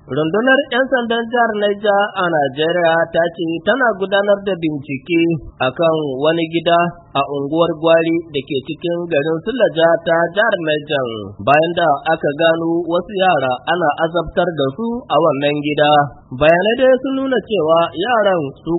Rundunar 'yan sandan jihar Niger a Najeriya ta ce tana gudanar da bincike akan wani gida a unguwar Gwari da ke cikin garin Sulaja ta jihar Niger bayan da aka gano wasu yara ana azabtar da su a wannan gida. Bayanai dai sun nuna cewa yaran su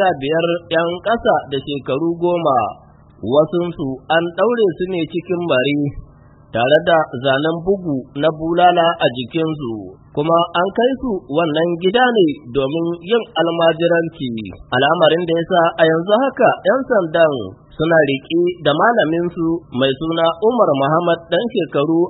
15 'yan ƙasa da shekaru 10, wasunsu an ɗaure su ne cikin mari tare da zanen bugu na bulala a jikinsu, kuma an kai su wannan gida ne domin yin almajiranci, al'amarin da yasa a yanzu haka 'yan sandan suna riƙe da malaminsu mai suna Umar Muhammad ɗan shekaru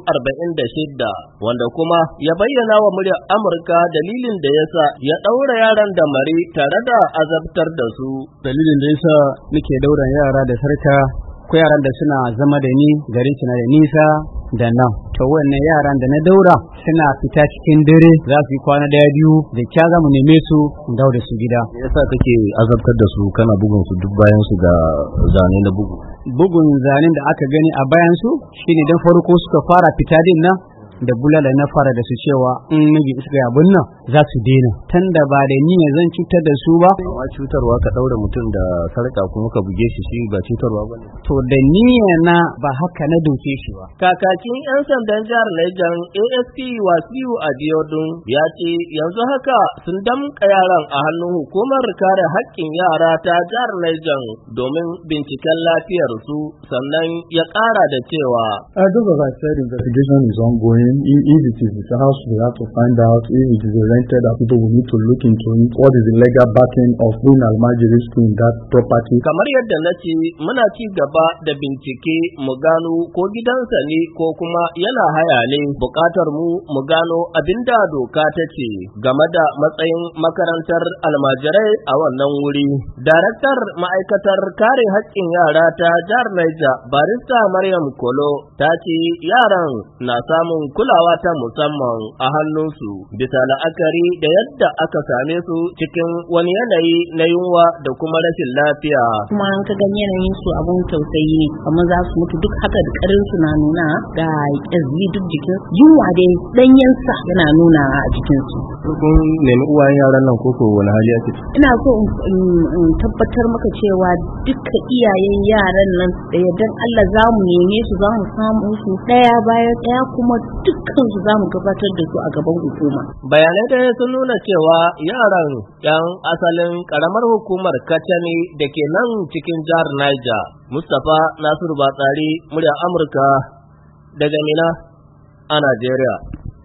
46, wanda kuma ya bayyana wa muryar Amurka dalilin da yasa ya ɗaura yaran da mari tare da azabtar da su. Dalilin da yasa nake daura yara da sarka ko yaran da suna zama da ni garin suna da nisa da nan, to wannan yaran da na daura suna fita cikin dare za su yi kwana daya biyu da kya za mu neme su daura su gida. Me yasa kake azabtar da su kana bugun su duk bayan su da zane na bugun zanen da aka gani a bayan su shine dan farko suka fara fita din nan da bulala na fara da su cewa in miji suka abun nan za su daina, tunda ba da niyya zan cutar da su ba. Amma cutarwa ka daura mutum da sarka kuma ka buge shi ba cutarwa bane. To da niyya na ba haka na doke shi ba. Kakakin 'yan sandan jihar Niger ASP Wasiu Abiodun ya ce yanzu haka sun damƙa yaran a hannun hukumar kare haƙƙin yara ta jihar Niger domin binciken lafiyar su, sannan ya ƙara da cewa just as I said, investigation is ongoing. If it is the house, we have to find out. If it is a rented hospital, we need to look into it. What is the legal backing of doing almajiri school in that property? Kamar yadda na ce, muna ci gaba da bincike mu gano ko gidansa ne ko kuma yana haya ne. Bukatar mu gano abinda doka ta ce game da matsayin makarantar almajirai a wannan wuri. Daraktar ma'aikatar kare haƙƙin yara ta jihar Niger, Barista Maryam Kolo, ta ce yaran na samun kulawa ta musamman a hannunsu bisa la'akari da yadda aka same su cikin wani yanayi na yunwa da kuma rashin lafiya. Kuma an ka gani yanayin su abun tausayi ne, amma za su mutu duk haka da karin su na nuna ga ƙazbi duk jikin yunwa dai ɗanyensa yana nuna a jikin su. Kun nemi uwayen yaran nan koko wani hali ake? Ina so in tabbatar maka cewa duka iyayen yaran nan da yardan Allah za mu neme su, za mu samu su ɗaya bayan ɗaya, kuma dukkansu za mu gabatar da su a gaban hukuma. Bayanai da sun nuna cewa yaran 'yan asalin ƙaramar hukumar Kacani da ke nan cikin jihar Niger. Mustapha Nasiru Batsari, muryar Amurka daga Mina a Najeriya.